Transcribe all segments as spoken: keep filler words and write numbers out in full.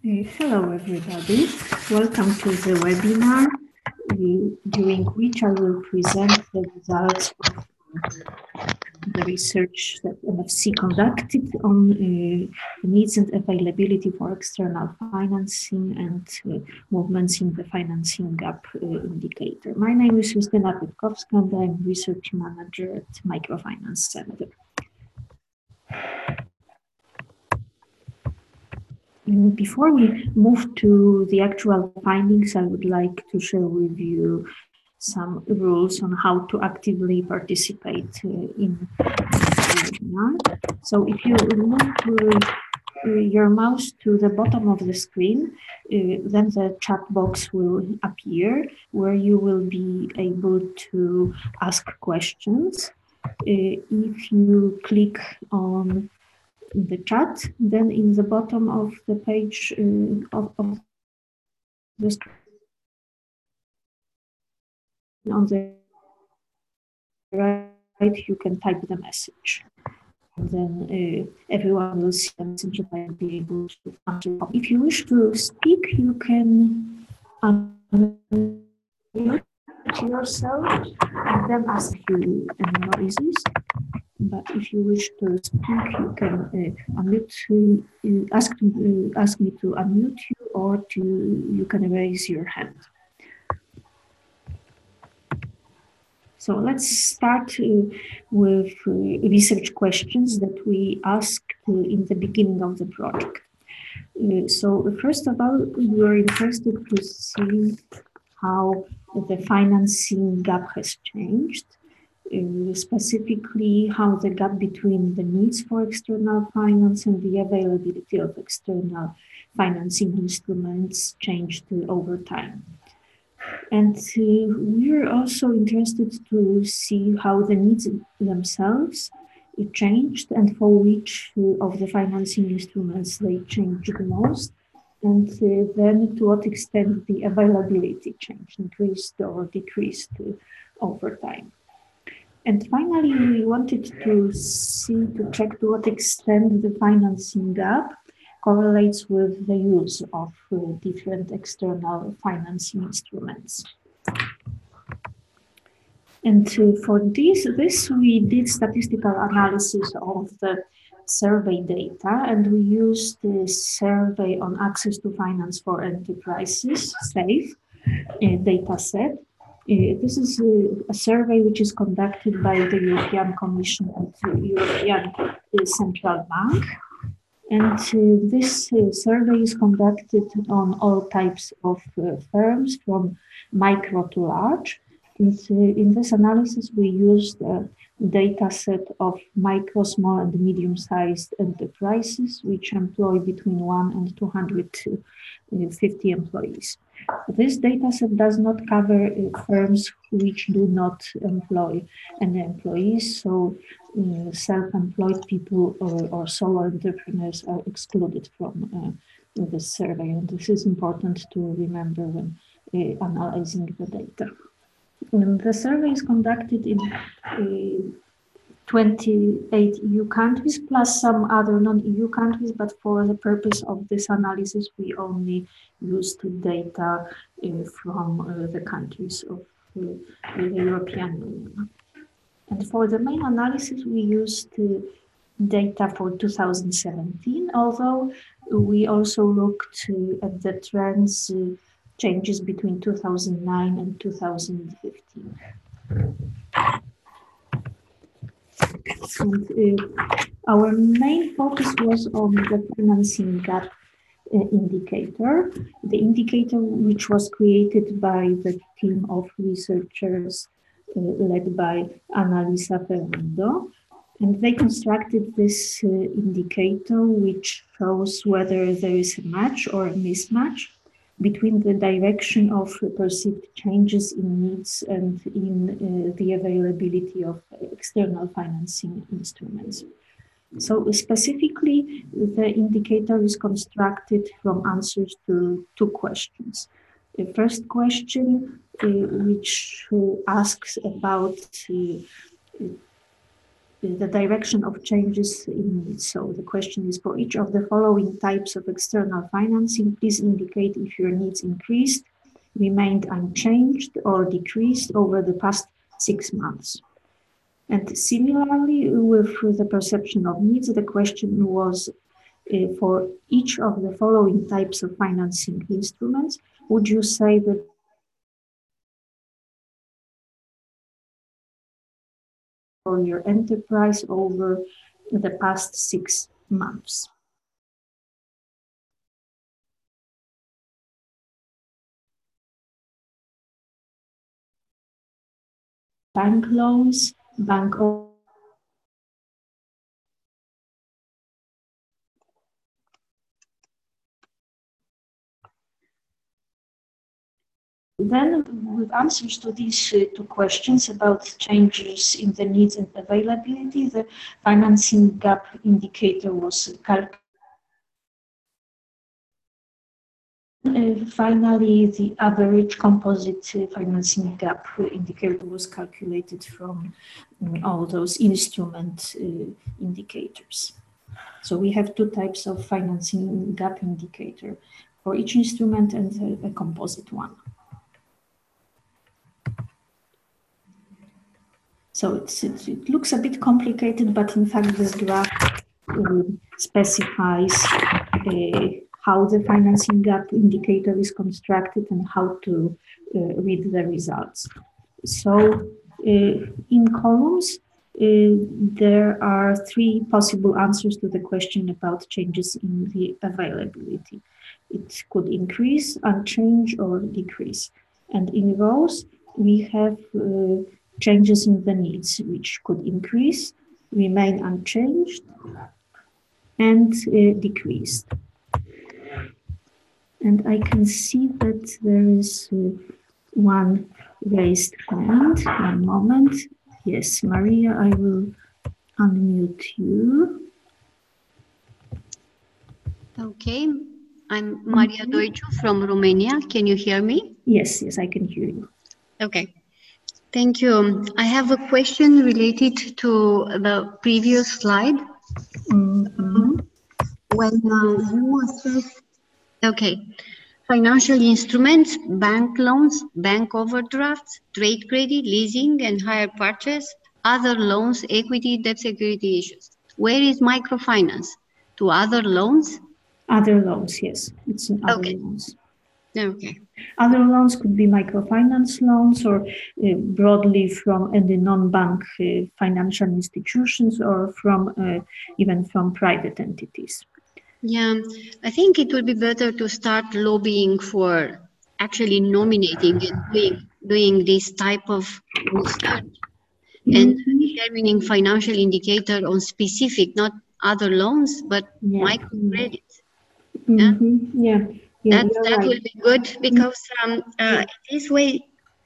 Uh, hello, everybody. Welcome to the webinar, uh, during which I will present the results of the research that M F C conducted on uh, needs and availability for external financing and uh, movements in the financing gap uh, indicator. My name is Justyna Pytkowska and I'm research manager at Microfinance Center. Before we move to the actual findings, I would like to share with you some rules on how to actively participate uh, in the webinar. So if you move uh, your mouse to the bottom of the screen, uh, then the chat box will appear where you will be able to ask questions. Uh, if you click on the chat, then in the bottom of the page uh, of, of the screen on the right, you can type the message. And then uh, everyone will see the message and I will be able to answer. If you wish to speak, you can unmute yourself and then ask you any noises. But if you wish to speak, you can uh, unmute, uh, ask, to, uh, ask me to unmute you, or to you can raise your hand. So let's start uh, with uh, research questions that we asked uh, in the beginning of the project. Uh, so first of all, we are interested to see how the financing gap has changed. Uh, specifically, how the gap between the needs for external finance and the availability of external financing instruments changed uh, over time. And uh, we're also interested to see how the needs themselves changed and for which uh, of the financing instruments they changed the most. And uh, then to what extent the availability changed, increased or decreased uh, over time. And finally, we wanted to see, to check to what extent the financing gap correlates with the use of uh, different external financing instruments. And uh, for this, this, we did statistical analysis of the survey data, and we used the survey on access to finance for enterprises, SAFE, uh, data set. Uh, this is a, a survey which is conducted by the European Commission and the European uh, Central Bank. And uh, this uh, survey is conducted on all types of uh, firms, from micro to large. And uh, in this analysis, we used a data set of micro, small, and medium-sized enterprises, which employ between one and two hundred fifty employees. This data set does not cover uh, firms which do not employ any employees, so uh, self-employed people or, or solo entrepreneurs are excluded from uh, this survey, and this is important to remember when uh, analyzing the data. And the survey is conducted in uh, twenty-eight E U countries plus some other non-E U countries, but for the purpose of this analysis, we only used data uh, from uh, the countries of uh, the European Union. And for the main analysis, we used uh, data for two thousand seventeen, although we also looked uh, at the trends uh, changes between two thousand nine and two thousand fifteen. And uh, our main focus was on the financing gap uh, indicator, the indicator which was created by the team of researchers uh, led by Annalisa Ferrando. And they constructed this uh, indicator which shows whether there is a match or a mismatch between the direction of perceived changes in needs and in uh, the availability of external financing instruments. So specifically, the indicator is constructed from answers to two questions. The first question, uh, which uh, asks about uh, the direction of changes in needs. So the question is, for each of the following types of external financing, please indicate if your needs increased, remained unchanged, or decreased over the past six months. And similarly, with the perception of needs, the question was, uh, for each of the following types of financing instruments, would you say that for your enterprise over the past six months? Bank loans, bank Then, with answers to these uh, two questions about changes in the needs and availability, the financing gap indicator was calculated. Uh, finally, the average composite uh, financing gap indicator was calculated from um, all those instrument uh, indicators. So we have two types of financing gap indicator for each instrument and a, a composite one. So it's, it, it looks a bit complicated, but in fact this graph um, specifies uh, how the financing gap indicator is constructed and how to uh, read the results. So uh, in columns, uh, there are three possible answers to the question about changes in the availability. It could increase, unchange, or decrease. And in rows, we have uh, changes in the needs, which could increase, remain unchanged, and uh, decreased. And I can see that there is uh, one raised hand. One moment. Yes, Maria, I will unmute you. Okay, I'm Maria Doicu from Romania. Can you hear me? Yes, yes, I can hear you. Okay. Thank you. I have a question related to the previous slide. Mm-hmm. When uh, you assess, okay, financial instruments, bank loans, bank overdrafts, trade credit, leasing and hire purchase, other loans, equity, debt security issues. Where is microfinance? To other loans? Other loans, yes, it's in other okay. loans. Okay. Other loans could be microfinance loans or uh, broadly from any non-bank uh, financial institutions or from uh, even from private entities. Yeah, I think it would be better to start lobbying for actually nominating and doing, doing this type of research mm-hmm. and determining financial indicator on specific, not other loans, but yeah. microcredit. Mm-hmm. Yeah. Yeah, that that right. will be good because um, uh, this way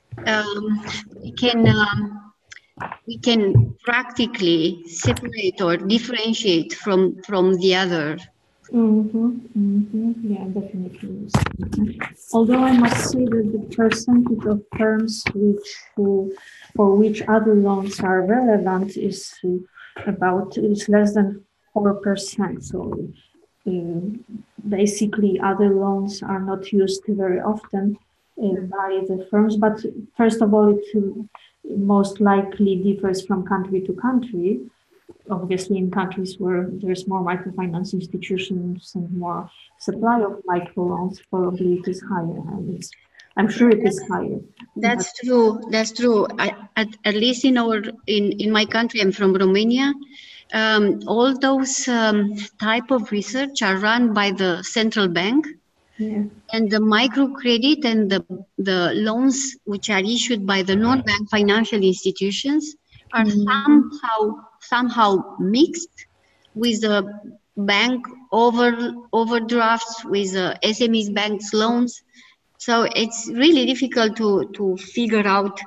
um, we can um, we can practically separate or differentiate from from the other. Mm-hmm. Mm-hmm. Yeah, definitely. Although I must say that the percentage of firms which uh, for which other loans are relevant is uh, about is less than four percent. So uh, basically, other loans are not used very often uh, by the firms. But first of all, it uh, most likely differs from country to country. Obviously, in countries where there's more microfinance institutions and more supply of microloans, probably it is higher. And it's, I'm sure it is higher. That's but true. That's true. I, at, at least in our in in my country, I'm from Romania. Um, all those um, type of research are run by the central bank. Yeah. And the microcredit and the, the loans which are issued by the non-bank financial institutions are mm-hmm. somehow somehow mixed with the bank over overdrafts, with the S M Es banks loans. So it's really difficult to, to figure out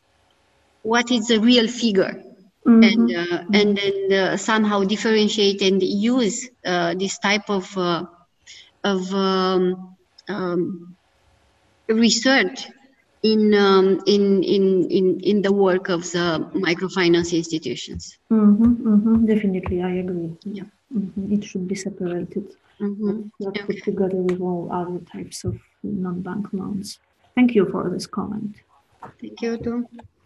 what is the real figure. Mm-hmm. and uh, mm-hmm. and then uh, somehow differentiate and use uh, this type of uh, of um, Um, research in um, in in in in the work of the microfinance institutions. Mm-hmm, mm-hmm, definitely, I agree. Yeah. Mm-hmm. It should be separated, Mm-hmm. not Okay. put together with all other types of non-bank loans. Thank you for this comment. Thank you too.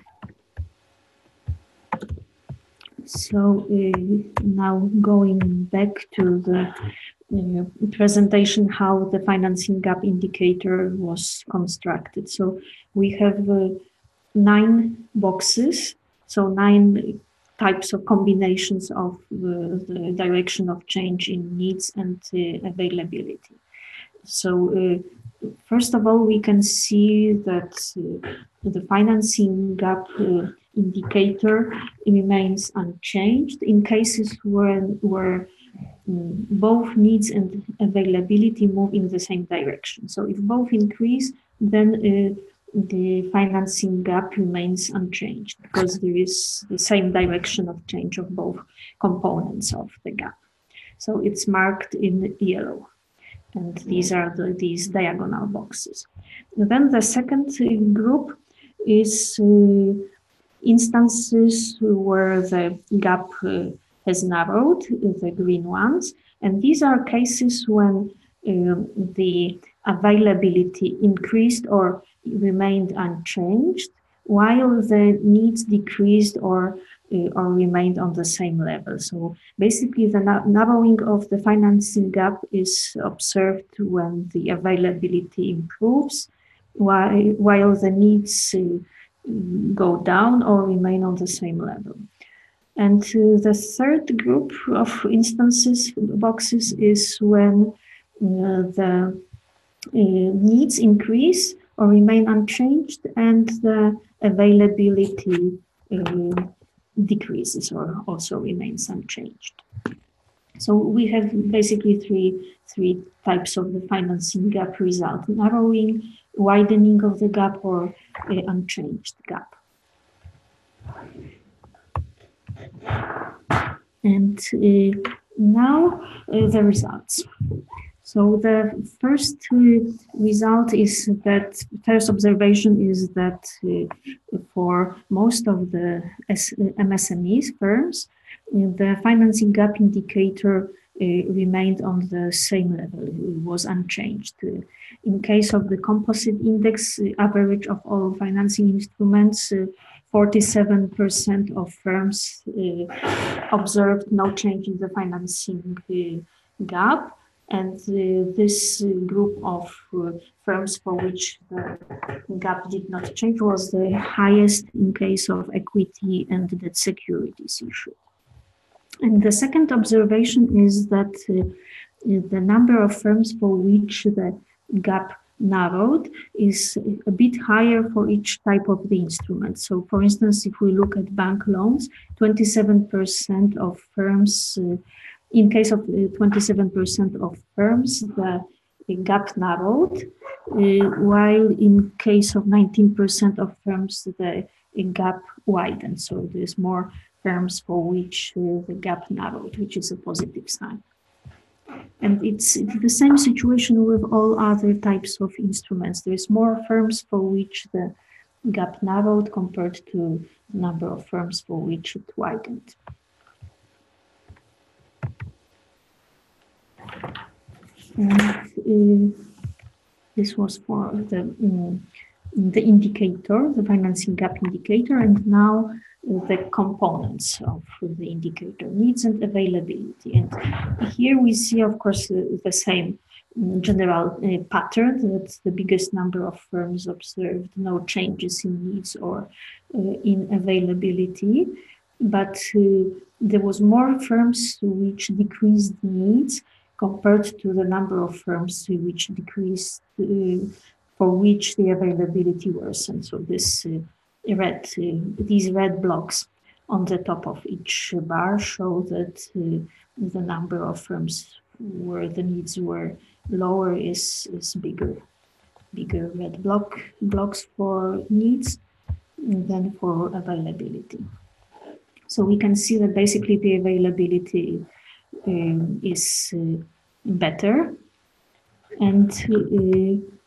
So uh, now going back to the uh, presentation, how the financing gap indicator was constructed. So we have uh, nine boxes, so nine types of combinations of the, the direction of change in needs and uh, availability. So uh, first of all, we can see that uh, the financing gap uh, indicator remains unchanged in cases where, where um, both needs and availability move in the same direction. So if both increase, then uh, the financing gap remains unchanged because there is the same direction of change of both components of the gap. So it's marked in yellow. And these are the, these diagonal boxes. And then the second group is uh, instances where the gap uh, has narrowed, the green ones. And these are cases when uh, the availability increased or remained unchanged, while the needs decreased or uh, or remained on the same level. So basically, the narrowing of the financing gap is observed when the availability improves, while, while the needs uh, go down or remain on the same level. And uh, the third group of instances, boxes, is when uh, the uh, needs increase or remain unchanged and the availability uh, decreases or also remains unchanged. So we have basically three, three types of the financing gap result: narrowing, widening of the gap, or uh, unchanged gap. And uh, now uh, the results. So the first uh, result is that, first observation is that uh, for most of the M S M Es firms, the financing gap indicator uh, remained on the same level, it was unchanged. Uh, in case of the composite index, uh, average of all financing instruments, uh, forty-seven percent of firms uh, observed no change in the financing uh, gap. And uh, this uh, group of uh, firms for which the gap did not change was the highest in case of equity and debt securities issue. And the second observation is that uh, the number of firms for which the gap narrowed is a bit higher for each type of the instrument. So for instance, if we look at bank loans, twenty-seven percent of firms, uh, in case of twenty-seven percent of firms, the, the gap narrowed, uh, while in case of nineteen percent of firms, the, the gap widened. So there's more firms for which uh, the gap narrowed, which is a positive sign. And it's, it's the same situation with all other types of instruments. There's more firms for which the gap narrowed compared to the number of firms for which it widened. And uh, this was for the, um, the indicator, the financing gap indicator, and now uh, the components of the indicator, needs and availability. And here we see, of course, uh, the same general uh, pattern, that the biggest number of firms observed no changes in needs or uh, in availability, but uh, there was more firms which decreased needs compared to the number of firms which decreased, uh, for which the availability worsened. So this uh, red, uh, these red blocks on the top of each bar show that uh, the number of firms where the needs were lower is, is bigger. Bigger red block blocks for needs than for availability. So we can see that basically the availability um, is uh, better. And uh,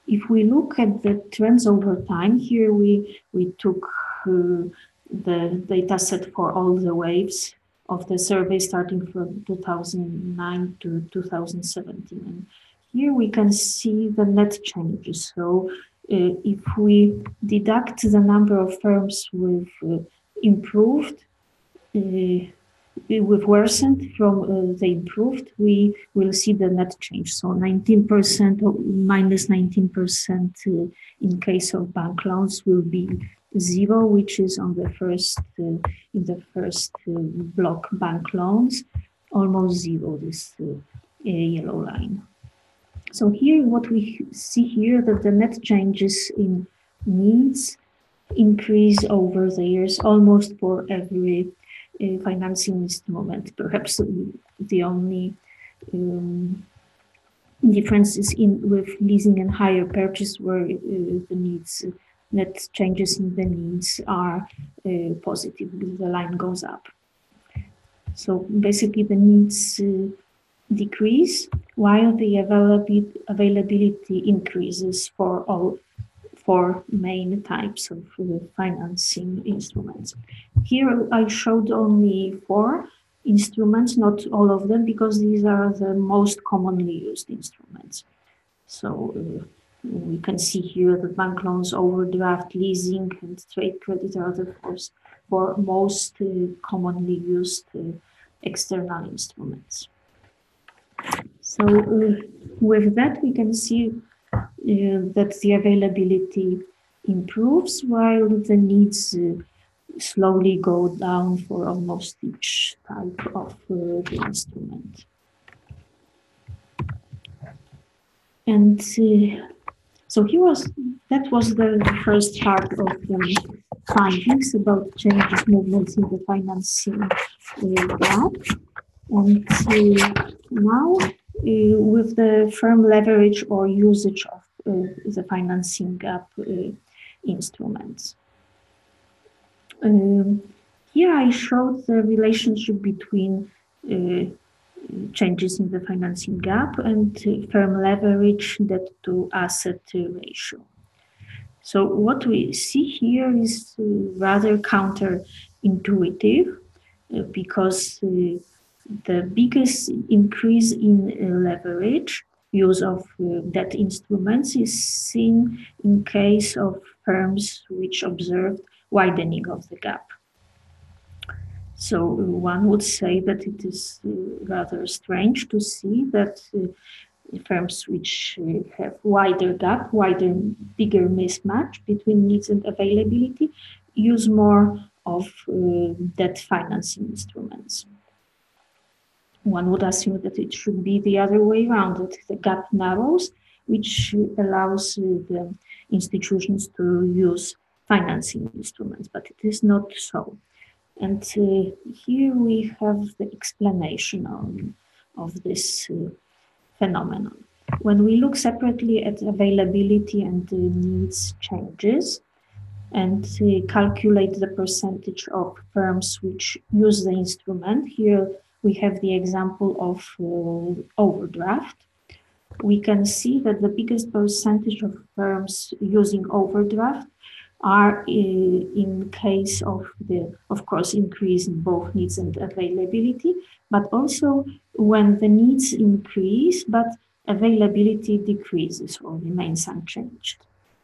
if we look at the trends over time, here we, we took uh, the data set for all the waves of the survey starting from two thousand nine to two thousand seventeen. And here we can see the net changes. So uh, if we deduct the number of firms with uh, improved, uh, with worsened from uh, the improved, we will see the net change. So nineteen percent or minus nineteen percent uh, in case of bank loans will be zero, which is on the first, uh, in the first uh, block bank loans, almost zero, this uh, yellow line. So here what we see here that the net changes in needs increase over the years almost for every uh, financing instrument. Perhaps the only um, difference is in with leasing and hire purchase, where uh, the needs, net changes in the needs are uh, positive, the line goes up. So basically the needs uh, decrease while the availability, availability increases for all four main types of uh, financing instruments. Here I showed only four instruments, not all of them, because these are the most commonly used instruments. So uh, we can see here that bank loans, overdraft, leasing, and trade credit are the first four most uh, commonly used uh, external instruments. So uh, with that, we can see uh, that the availability improves while the needs uh, slowly go down for almost each type of uh, the instrument. And uh, so here was, that was the first part of the findings about changes, movements in the financing uh, gap. And uh, now, uh, with the firm leverage or usage of uh, the financing gap uh, instruments. Um, here I showed the relationship between uh, changes in the financing gap and uh, firm leverage, debt to asset ratio. So what we see here is uh, rather counterintuitive uh, because uh, the biggest increase in uh, leverage, use of uh, debt instruments, is seen in case of firms which observed widening of the gap. So uh, one would say that it is uh, rather strange to see that uh, firms which uh, have wider gap, wider, bigger mismatch between needs and availability, use more of uh, debt financing instruments. One would assume that it should be the other way around, that the gap narrows, which allows uh, the institutions to use financing instruments, but it is not so. And uh, here we have the explanation on, of this uh, phenomenon. When we look separately at availability and uh, needs changes and uh, calculate the percentage of firms which use the instrument, here we have the example of uh, overdraft. We can see that the biggest percentage of firms using overdraft are uh, in case of the, of course, increase in both needs and availability, but also when the needs increase, but availability decreases or remains unchanged.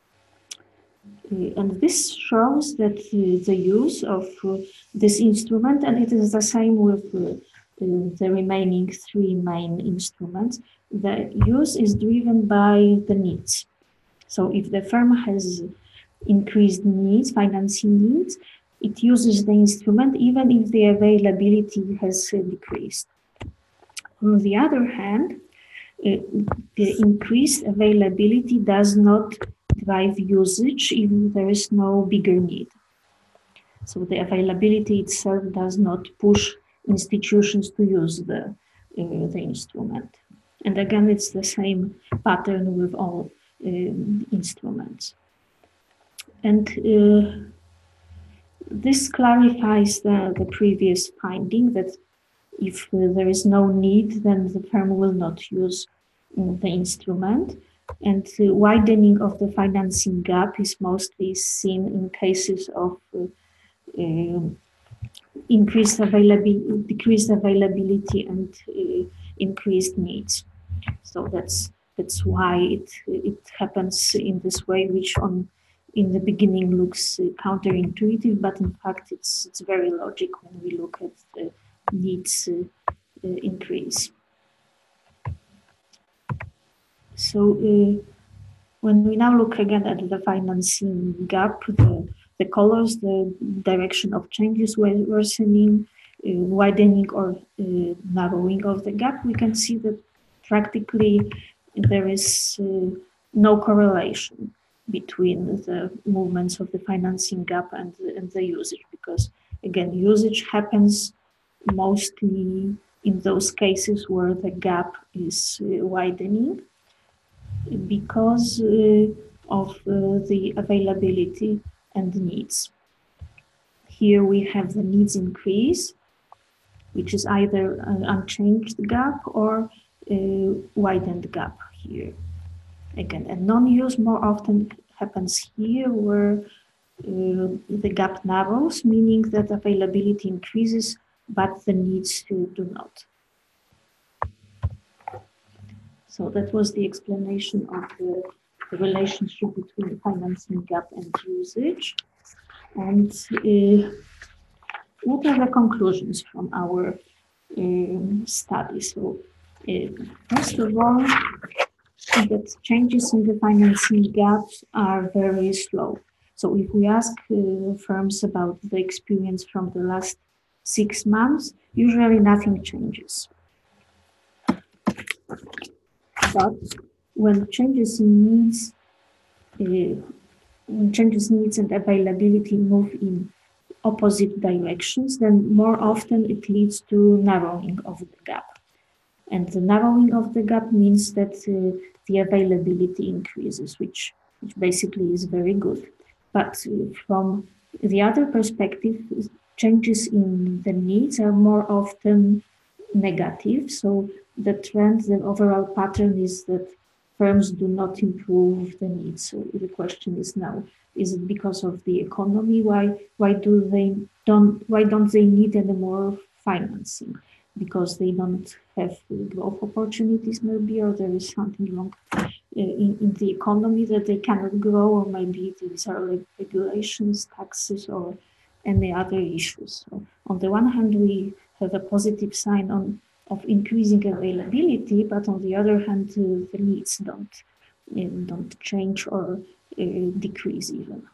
Uh, and this shows that uh, the use of uh, this instrument, and it is the same with uh, the remaining three main instruments, the use is driven by the needs. So if the firm has increased needs, financing needs, it uses the instrument even if the availability has uh, decreased. On the other hand, uh, the increased availability does not drive usage if there is no bigger need. So the availability itself does not push institutions to use the, uh, the instrument. And again, it's the same pattern with all um, instruments. And uh, this clarifies the, the previous finding that if uh, there is no need, then the firm will not use uh, the instrument. And the widening of the financing gap is mostly seen in cases of uh, uh, increased availability, decreased availability, and uh, increased needs. So that's that's why it it happens in this way, which on in the beginning looks uh, counterintuitive, but in fact it's it's very logical when we look at the needs uh, uh, increase. So uh, when we now look again at the financing gap, the, the colors, the direction of changes worsening, uh, widening or uh, narrowing of the gap, we can see that practically there is uh, no correlation between the movements of the financing gap and, and the usage, because again, usage happens mostly in those cases where the gap is uh, widening, because uh, of uh, the availability and needs. Here we have the needs increase, which is either an unchanged gap or a widened gap here. Again, and non-use more often happens here where uh, the gap narrows, meaning that availability increases, but the needs do not. So that was the explanation of the, the relationship between financing gap and usage. And uh, what are the conclusions from our um, study? So uh, first of all, that changes in the financing gaps are very slow. So if we ask uh, firms about the experience from the last six months, usually nothing changes. But when changes in needs, uh, when changes needs and availability move in opposite directions, then more often it leads to narrowing of the gap. And the narrowing of the gap means that uh, the availability increases, which, which basically is very good. But uh, from the other perspective, changes in the needs are more often negative. So the trend, the overall pattern is that firms do not improve the needs. So the question is now, is it because of the economy? Why why do they don't why don't they need any more financing? Because they don't have growth opportunities maybe, or there is something wrong in, in the economy that they cannot grow, or maybe these are like regulations, taxes, or any other issues. So on the one hand, we have a positive sign on of increasing availability, but on the other hand, uh, the needs don't uh, don't change or uh, decrease even.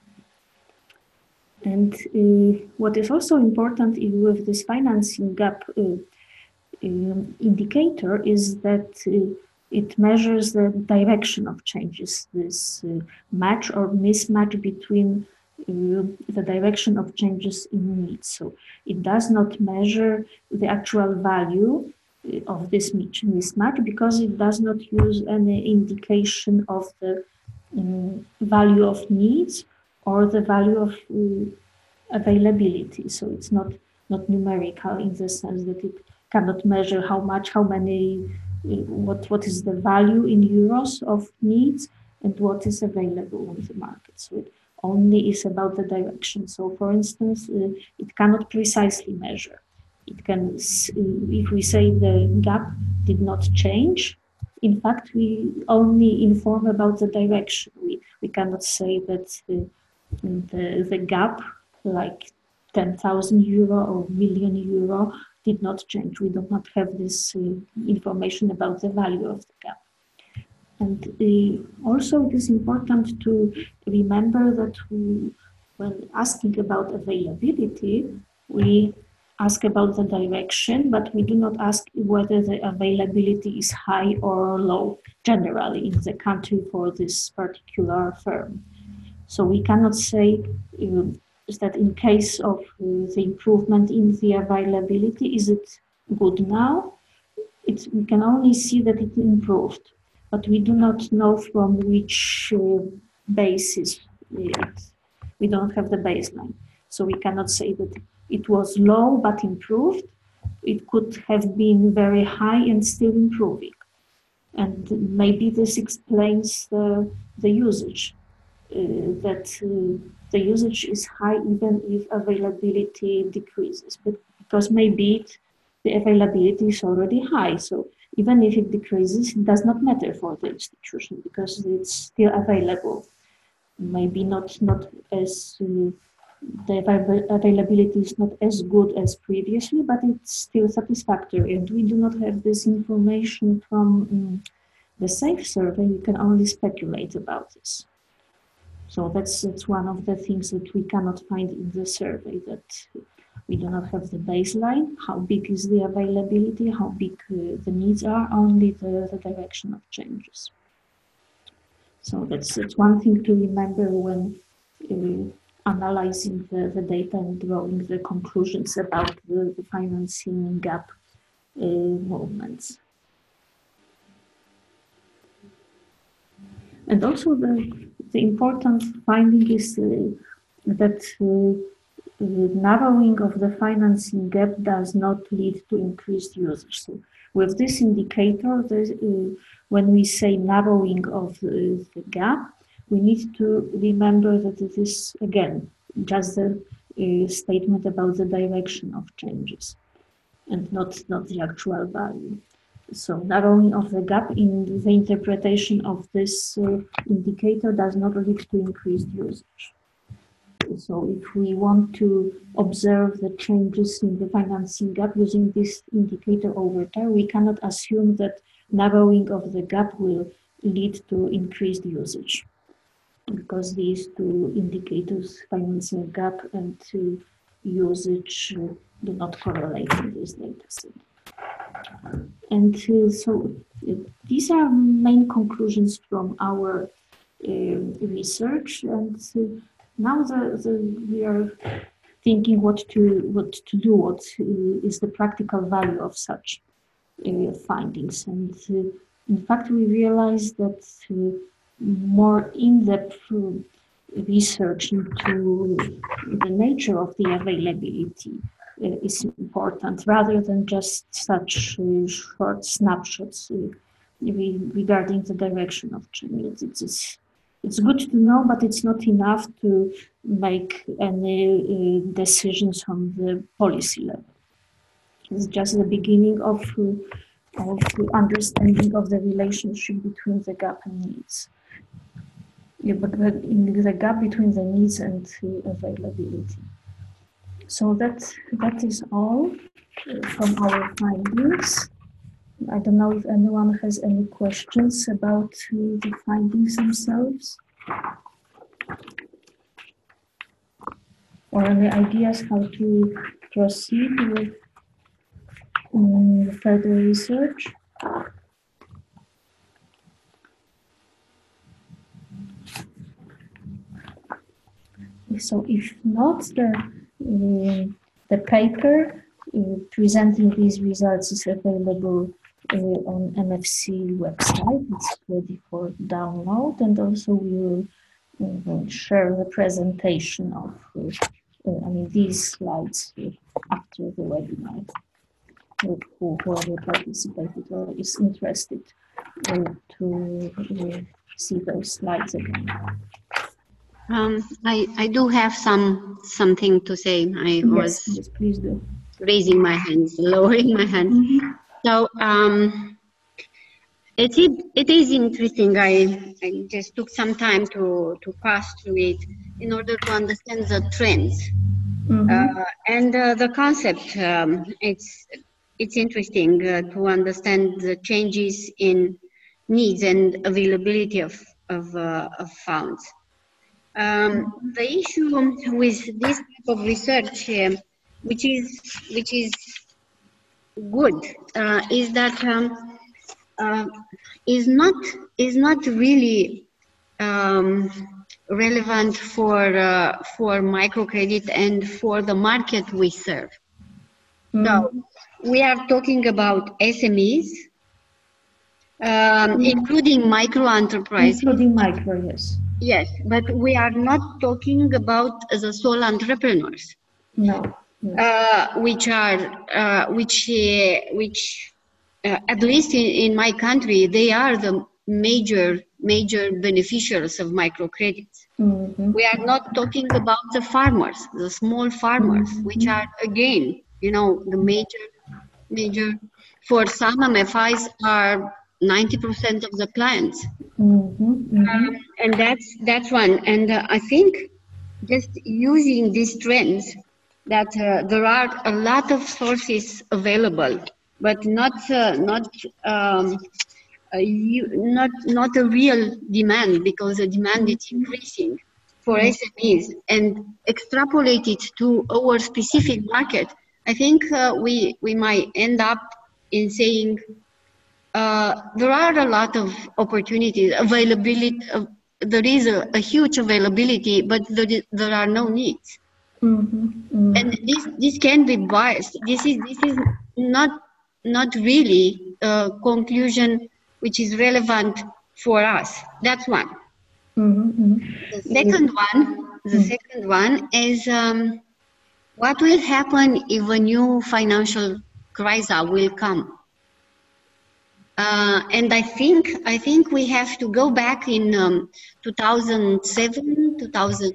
And uh, what is also important with this financing gap uh, um, indicator is that uh, it measures the direction of changes, this uh, match or mismatch between uh, the direction of changes in needs. So it does not measure the actual value of this mismatch because it does not use any indication of the um, value of needs or the value of uh, availability. So it's not, not numerical in the sense that it cannot measure how much, how many, uh, what, what is the value in euros of needs and what is available on the market. So it only is about the direction. So for instance, uh, it cannot precisely measure. It can, if we say the gap did not change, in fact, we only inform about the direction. We, we cannot say that the, the, the gap, like ten thousand euro or million euro, did not change. We do not have this uh, information about the value of the gap. And uh, also it is important to remember that we, when asking about availability, we ask about the direction, but we do not ask whether the availability is high or low, generally in the country for this particular firm. So we cannot say uh, is that in case of uh, the improvement in the availability, is it good now? It's, we can only see that it improved, but we do not know from which uh, basis it, we don't have the baseline. So we cannot say that it was low but improved. It could have been very high and still improving. And maybe this explains the, the usage, uh, that uh, the usage is high even if availability decreases, but because maybe it, the availability is already high. So even if it decreases, it does not matter for the institution because it's still available. Maybe not, not as, uh, the availability is not as good as previously, but it's still satisfactory. And we do not have this information from um, the SAFE survey. We can only speculate about this. So that's, that's one of the things that we cannot find in the survey, that we do not have the baseline, how big is the availability, how big uh, the needs are, only the, the direction of changes. So that's, that's one thing to remember when uh, analyzing the, the data and drawing the conclusions about the, the financing gap uh, movements. And also the, the important finding is uh, that uh, the narrowing of the financing gap does not lead to increased usage. So with this indicator, uh, when we say narrowing of uh, the gap, we need to remember that it is, again, just a, a statement about the direction of changes and not, not the actual value. So narrowing of the gap in the interpretation of this uh, indicator does not lead to increased usage. So if we want to observe the changes in the financing gap using this indicator over time, we cannot assume that narrowing of the gap will lead to increased usage, because these two indicators, financing gap and uh, usage, uh, do not correlate in this data set. And uh, so uh, these are main conclusions from our uh, research. And uh, now the, the, we are thinking what to, what to do, what uh, is the practical value of such uh, findings. And uh, in fact, we realized that uh, more in-depth uh, research into the nature of the availability uh, is important, rather than just such uh, short snapshots uh, re regarding the direction of change. It's, it's, it's good to know, but it's not enough to make any uh, decisions on the policy level. It's just the beginning of, uh, of the understanding of the relationship between the gap and needs. Yeah, but the, in the gap between the needs and the availability. So that, that is all from our findings. I don't know if anyone has any questions about uh, the findings themselves, or any ideas how to proceed with um, further research. So if not, the, uh, the paper uh, presenting these results is available uh, on M F C website. It's ready for download, and also we will uh, share the presentation of uh, uh, I mean these slides uh, after the webinar. With whoever participated or is interested uh, to uh, see those slides again. Um, I, I do have some something to say. I yes, was yes, please do. raising my hands, lowering my hands. Mm-hmm. So um, it, it is interesting. I, I just took some time to, to pass through it in order to understand the trends. Mm-hmm. uh, and uh, the concept. Um, it's, it's interesting uh, to understand the changes in needs and availability of, of, uh, of funds. Um, the issue with this type of research, uh, which is which is good, uh, is that um, uh, is not is not really um, relevant for uh, for microcredit and for the market we serve. Mm. So we are talking about S M Es, um, mm. including micro enterprises. Including micro, yes. Yes, but we are not talking about the sole entrepreneurs. No. no. Uh, which are uh, which uh, which uh, at least in, in my country, they are the major, major beneficiaries of microcredits. Mm-hmm. We are not talking about the farmers, the small farmers, Mm-hmm. which are, again, you know, the major, major, for some M F Is are ninety percent of the clients. Mm-hmm. Mm-hmm. Um, and that's, that's one. And uh, I think just using these trends, that uh, there are a lot of sources available, but not, uh, not, um, uh, you, not, not a real demand, because the demand is increasing for S M Es, and extrapolate it to our specific market. I think uh, we, we might end up in saying uh, there are a lot of opportunities, availability, uh, there is a, a huge availability, but there, is, there are no needs. Mm-hmm. Mm-hmm. And this, this can be biased. This is, this is not, not really a conclusion which is relevant for us. That's one. Mm-hmm. The second one, the Mm. second one is um, what will happen if a new financial crisis will come? Uh, and I think I think we have to go back in um, two thousand seven, two thousand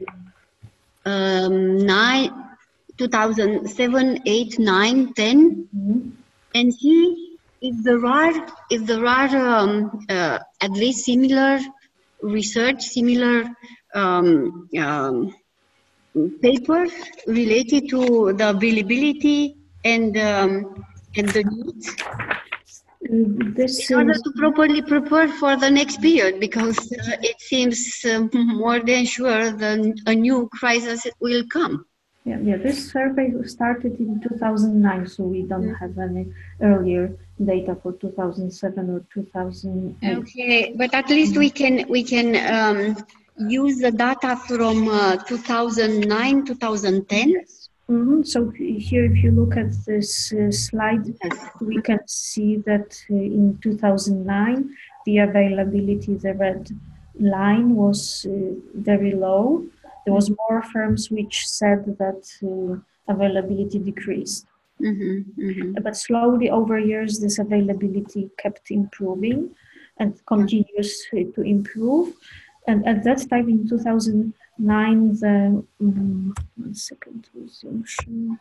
nine, two thousand seven, eight, nine, ten, Mm-hmm. and see if there are if there are um, uh, at least similar research, similar um, um, papers related to the availability and um, and the needs, This in order is to properly prepare for the next period, because uh, it seems uh, more than sure that a new crisis will come. yeah, yeah. This survey started in two thousand nine, so we don't Mm. have any earlier data for two thousand seven or two thousand eight. Okay, but at least we can we can um, use the data from uh, two thousand nine, two thousand ten. Yes. Mm-hmm. So here, if you look at this uh, slide, Yes. we can see that uh, in two thousand nine, the availability, the red line was uh, very low. There was more firms which said that uh, availability decreased. Mm-hmm, mm-hmm. But slowly over years, this availability kept improving and continues to improve. And at that time in two thousand nine, the um, one second resumption,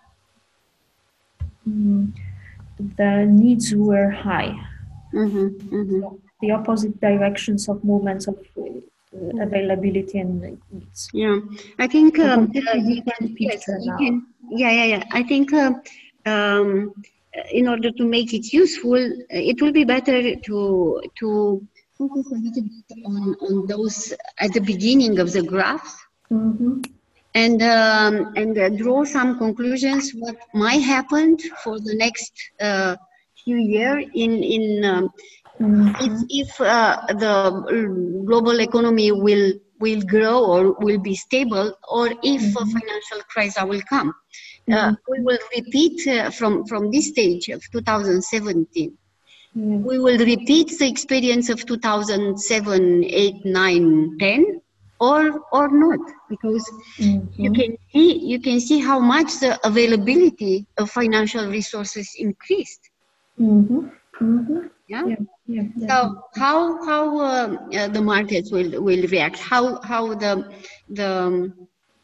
um, the needs were high. Mm-hmm, mm-hmm. So the opposite directions of movements of uh, availability and needs. Yeah, I think A um, completely uh, you different can, yes, picture you now. can, yeah, yeah, yeah. I think uh, um, in order to make it useful, uh, it will be better to to focus a little bit on on those at the beginning of the graph, Mm-hmm. and um, and uh, draw some conclusions what might happen for the next uh, few years in in um, Mm-hmm. if if uh, the uh, global economy will will grow or will be stable, or if a financial crisis will come. Uh, we will repeat uh, from from this stage of two thousand seventeen. Yeah. We will repeat the experience of two thousand seven, eight, nine, ten, or or not, because Mm-hmm. you can see you can see how much the availability of financial resources increased. Mm-hmm. Mm-hmm. Yeah. Yeah. Yeah. Yeah. So how how uh, uh, the markets will will react? How how the the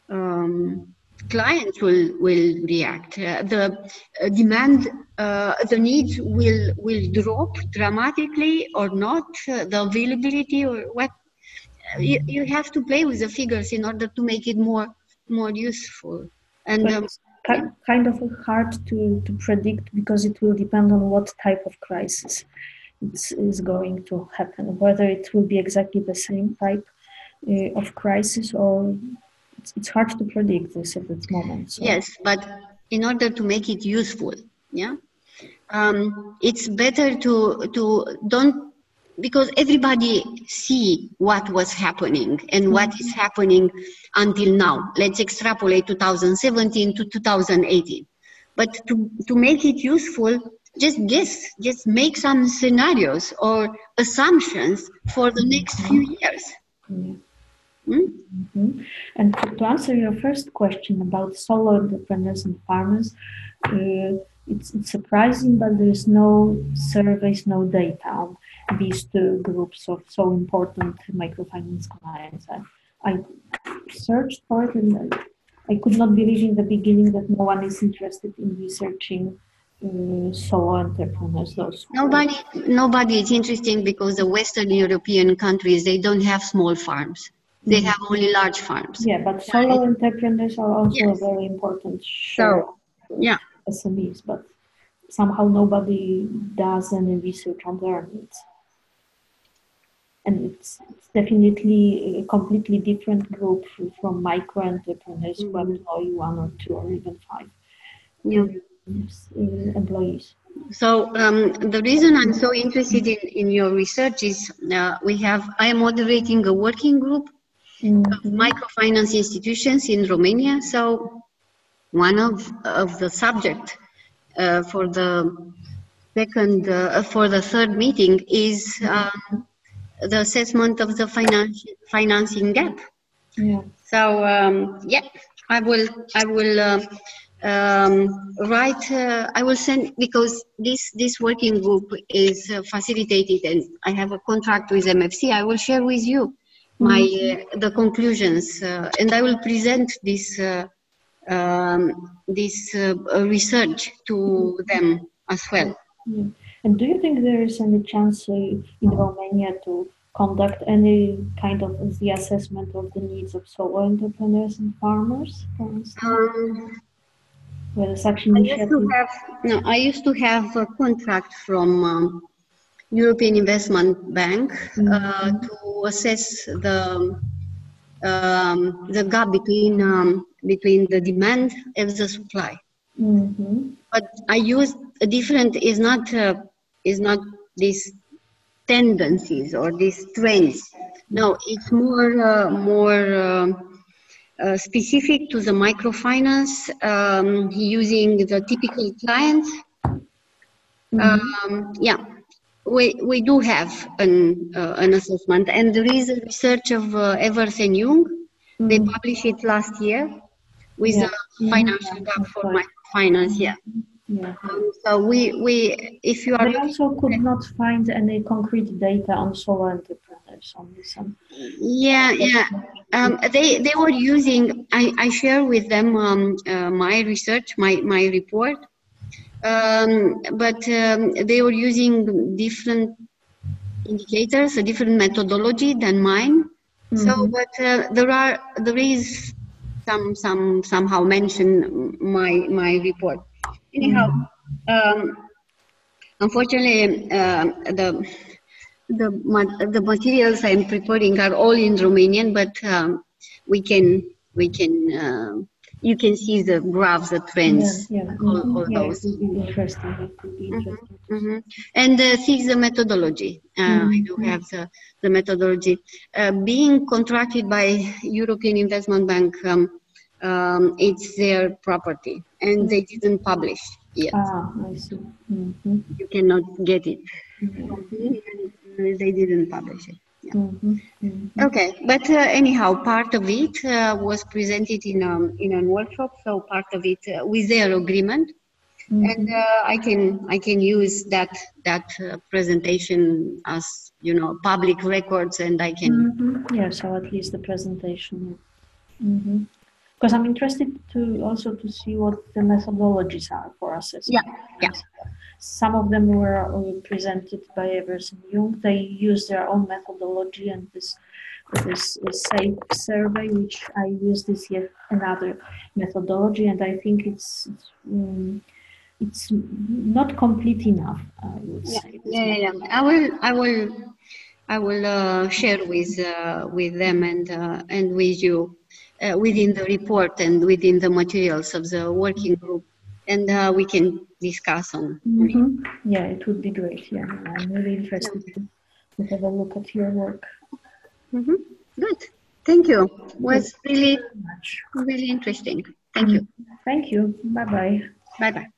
um, clients will will react? Uh, the uh, demand, uh, the needs will will drop dramatically or not? Uh, the availability or what? You, you have to play with the figures in order to make it more more useful. And But um, it's ki- kind of hard to, to predict because it will depend on what type of crisis it's, is going to happen, whether it will be exactly the same type uh, of crisis, or it's, it's hard to predict this at this moment. So. yes, but in order to make it useful, yeah, um, it's better to to don't, because everybody see what was happening and what is happening until now. Let's extrapolate two thousand seventeen to two thousand eighteen. But to, to make it useful, just guess, just make some scenarios or assumptions for the next few years. Yeah. Hmm? Mm-hmm. And to, to answer your first question about solo entrepreneurs and farmers, uh, it's, it's surprising, but there's no surveys, no data on these two groups of so important microfinance clients. I, I searched for it and I could not believe in the beginning that no one is interested in researching uh, solo entrepreneurs. Those nobody, nobody is interesting because the Western European countries, they don't have small farms. They have only large farms. Yeah, but solo entrepreneurs are also Yes. a very important share So, yeah. of S M Es, but somehow nobody does any research on their needs. And it's, it's definitely a completely different group from micro entrepreneurs mm-hmm. who employ one or two or even five yeah. employees. So um, the reason I'm so interested in, in your research is uh, we have, I am moderating a working group mm-hmm. of microfinance institutions in Romania. So one of, of the subject uh, for the second, uh, for the third meeting is um, the assessment of the finance, financing gap. Yeah. So um, yeah, I will, I will uh, um, write, uh, I will send, because this, this working group is uh, facilitated and I have a contract with M F C. I will share with you my, uh, the conclusions uh, and I will present this, uh, um, this uh, research to them as well. Yeah. And do you think there is any chance uh, in Romania to conduct any kind of the assessment of the needs of solo entrepreneurs and farmers, for instance? Um, Well, such initiative. I used to have, no, I used to have a contract from um, European Investment Bank mm-hmm. uh, to assess the um, the gap between um, between the demand and the supply. Mm-hmm. But I used a different. Is not uh, is not these tendencies or these trends. No, it's more uh, more. Uh, Uh, specific to the microfinance, um, using the typical clients. Mm-hmm. um, yeah, we we do have an uh, an assessment, and there is a research of uh, Evers and Young. Mm-hmm. They published it last year with yeah. a financial gap yeah, for microfinance. Yeah. Yeah. Um, so we we if you are. They also could not find any concrete data on solo entrepreneurs on this one. Yeah, yeah. Um, they they were using. I, I share with them um, uh, my research, my my report, um, but um, they were using different indicators, a different methodology than mine. Mm-hmm. So, but uh, there are there is some some somehow mention my my report. Anyhow, mm-hmm. um, unfortunately, uh, the. The, the materials I'm preparing are all in Romanian, but um, we can, we can, uh, you can see the graphs, the trends, yeah, yeah. all, Mm-hmm. all yeah, those. It would be interesting. It would be interesting. Mm-hmm. Mm-hmm. And uh, six, the methodology. Uh, mm-hmm. I do have the, the methodology. Uh, being contracted by European Investment Bank, um, um, it's their property, and mm-hmm. they didn't publish yet. Ah, I see. Mm-hmm. You cannot get it. Mm-hmm. They didn't publish it. Yeah. Mm-hmm. Mm-hmm. Okay, but uh, anyhow, part of it uh, was presented in um, in a workshop. So part of it uh, with their agreement, mm-hmm. and uh, I can I can use that that uh, presentation as, you know, public records, and I can. Mm-hmm. Yeah, so at least the presentation. Mm-hmm. Because I'm interested to also to see what the methodologies are for assessment. Yeah, yeah. Some of them were presented by Evers and Young. They use their own methodology, and this this SAFE survey, which I use this yet another methodology, and I think it's it's, um, it's not complete enough. I would yeah. say. Yeah, yeah, yeah. I will, I will, I will uh, share with uh, with them and uh, and with you uh, within the report and within the materials of the working group. And uh, we can discuss on. Mm-hmm. Yeah, it would be great. Yeah, I'm really interested to, to have a look at your work. Mm-hmm. Good. Thank you. It was really, really interesting. Thank you. Thank you. Bye bye. Bye bye.